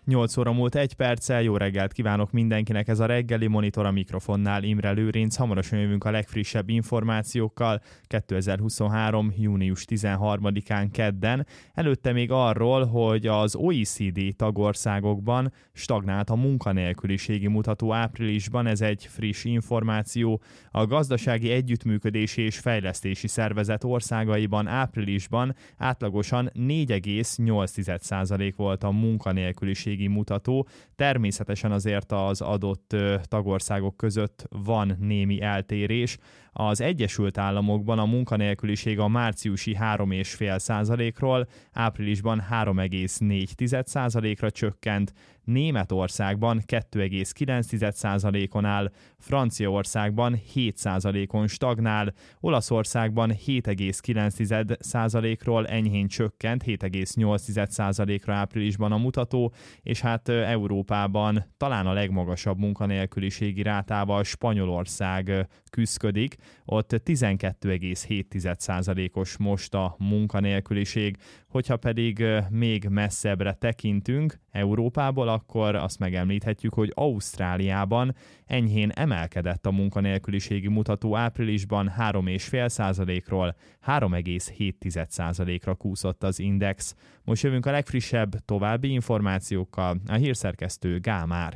8 óra múlt 1 perccel, jó reggelt kívánok mindenkinek, ez a reggeli Monitor, a mikrofonnál Imre Lőrinc. Hamarosan jövünk a legfrissebb információkkal 2023. június 13-án kedden. Előtte még arról, hogy az OECD tagországokban stagnált a munkanélküliségi mutató áprilisban, ez egy friss információ. A Gazdasági Együttműködési és Fejlesztési Szervezet országaiban áprilisban átlagosan 4,8% volt a munkanélküliségi mutató. Természetesen azért az adott tagországok között van némi eltérés. Az Egyesült Államokban a munkanélküliség a márciusi 3,5%-ról áprilisban 3,4%-ra csökkent, Németországban 2,9%-on áll, Franciaországban 7%-on stagnál, Olaszországban 7,9%-ról enyhén csökkent, 7,8%-ra áprilisban a mutató, és hát Európában talán a legmagasabb munkanélküliségi rátával Spanyolország küszködik, ott 12,7%-os most a munkanélküliség. Hogyha pedig még messzebbre tekintünk Európából, akkor azt megemlíthetjük, hogy Ausztráliában enyhén emelkedett a munkanélküliségi mutató áprilisban 3,5%-ról 3,7%-ra kúszott az index. Most jövünk a legfrissebb további információkkal, a hírszerkesztő Gál Márk.